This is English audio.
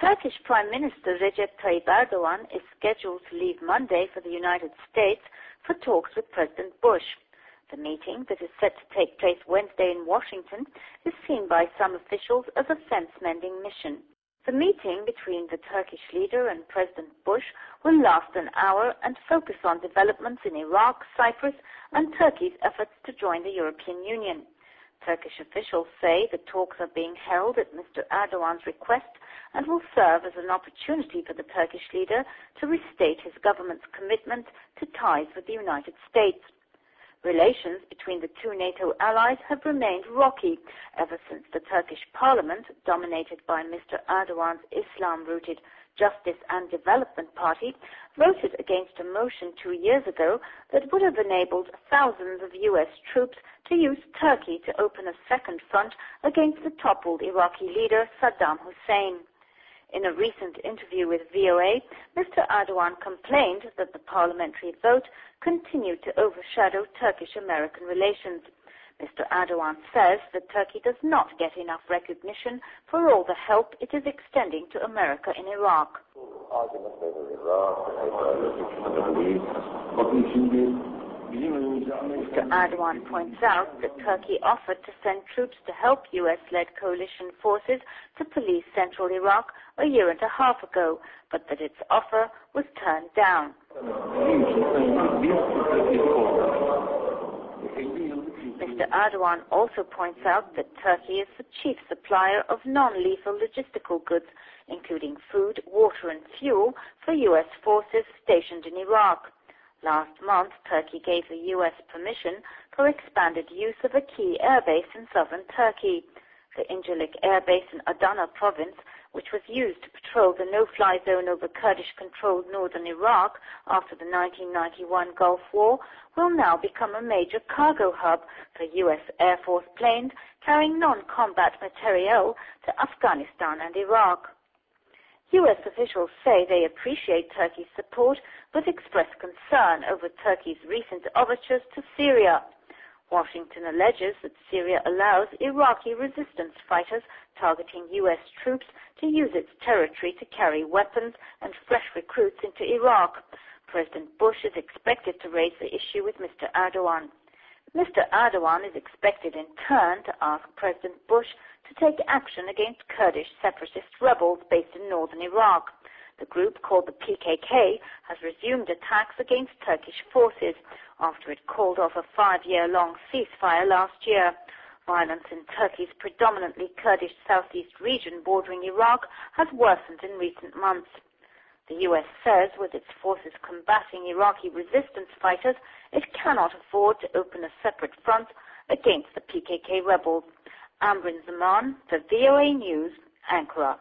Turkish Prime Minister Recep Tayyip Erdogan is scheduled to leave Monday for the United States for talks with President Bush. The meeting, that is set to take place Wednesday in Washington, is seen by some officials as a fence-mending mission. The meeting between the Turkish leader and President Bush will last an hour and focus on developments in Iraq, Cyprus, and Turkey's efforts to join the European Union. Turkish officials say the talks are being held at Mr. Erdogan's request and will serve as an opportunity for the Turkish leader to restate his government's commitment to ties with the United States. Relations between the two NATO allies have remained rocky ever since the Turkish parliament, dominated by Mr. Erdogan's Islam-rooted Justice and Development Party, voted against a motion 2 years ago that would have enabled thousands of U.S. troops to use Turkey to open a second front against the toppled Iraqi leader Saddam Hussein. In a recent interview with VOA, Mr. Erdogan complained that the parliamentary vote continued to overshadow Turkish-American relations. Mr. Erdogan says that Turkey does not get enough recognition for all the help it is extending to America in Iraq. Mr. Erdogan points out that Turkey offered to send troops to help U.S.-led coalition forces to police central Iraq a year and a half ago, but that its offer was turned down. Mr. Erdogan also points out that Turkey is the chief supplier of non-lethal logistical goods, including food, water and fuel, for U.S. forces stationed in Iraq. Last month, Turkey gave the U.S. permission for expanded use of a key airbase in southern Turkey. The Incirlik airbase in Adana province, which was used to patrol the no-fly zone over Kurdish-controlled northern Iraq after the 1991 Gulf War, will now become a major cargo hub for U.S. Air Force planes carrying non-combat materiel to Afghanistan and Iraq. U.S. officials say they appreciate Turkey's support, but express concern over Turkey's recent overtures to Syria. Washington alleges that Syria allows Iraqi resistance fighters targeting U.S. troops to use its territory to carry weapons and fresh recruits into Iraq. President Bush is expected to raise the issue with Mr. Erdogan. Mr. Erdogan is expected in turn to ask President Bush to take action against Kurdish separatist rebels based in northern Iraq. The group, called the PKK, has resumed attacks against Turkish forces after it called off a 5-year-long ceasefire last year. Violence in Turkey's predominantly Kurdish southeast region bordering Iraq has worsened in recent months. The U.S. says with its forces combating Iraqi resistance fighters, it cannot afford to open a separate front against the PKK rebels. Amrin Zaman, for VOA News, Ankara.